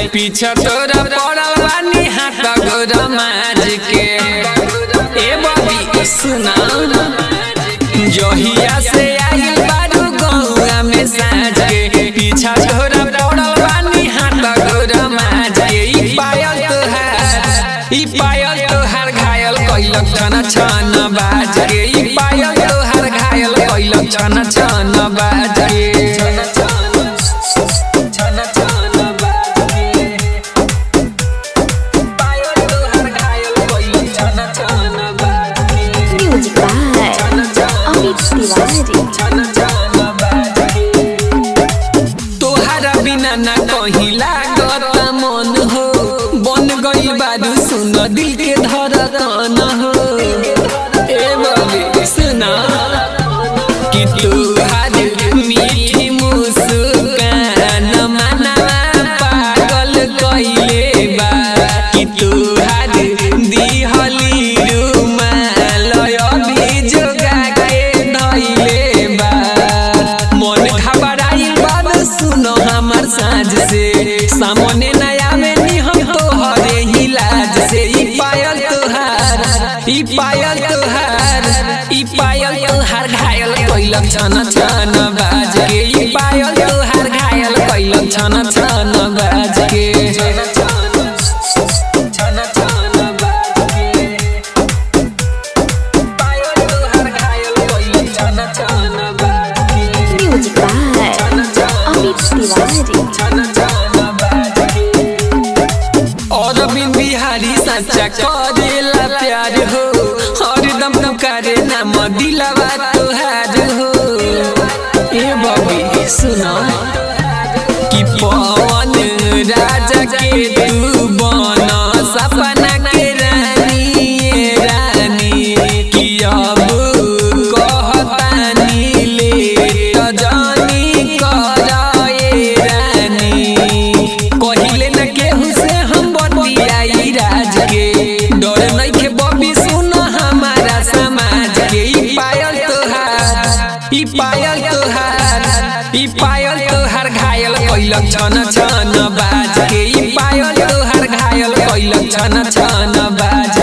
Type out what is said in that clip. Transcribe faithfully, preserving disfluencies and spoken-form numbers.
पीछा तोरा पड़ल बानी हाथ गोरा माज के। ए बबी सुना जहिया से आइल बारू गौआ में साँझ के, पीछा तोरा पड़ल बानी हाथ गोरा माज के। ई पायल तोहार ई पायल तोहार घायल कइलक छन छन बाज के। ई पायल तोहार घायल कइलक छन छन बाज के। तोहरा बिना ना कहीं लागत मन हो, बन गई बारू सुन दिल के धड़कन हो। ए बबी सुना कि तोहार मीठी मुस्कान मनवा पागल कइले बा, कि तोहार दिहली रुमाल अभी जोगा के धइले बा। मन घबराई बात सुनो हमर साँझ से, सामने नया में नी हम तोहरे ही लाज से। ई पायल तोहार ई पायल तोहार ई पायल तोहार घायल कइलक छन छन बाज के। ई पायल तोहार घायल कइलक छन छन बाज के। और बिन बिहारी सच्चा करेला प्यार हो, हरदम पुकारे नाम दिलवा तोहार हो। ए बबी सुना कि पवन राजा के तू बन सपना के रानी ए रानी, कि अब कहतानी ले त जानी कर ए रानी। कहिले न केहू से हम बतियाई राज के, डर नइखे बबी सुन हमारा समाज के। ई पायल तोहार ई पायल तोहार ई पायल तोहार घायल कइलक छन छन बाज के। ई पायल तोहार घायल कइलक छन छन बाज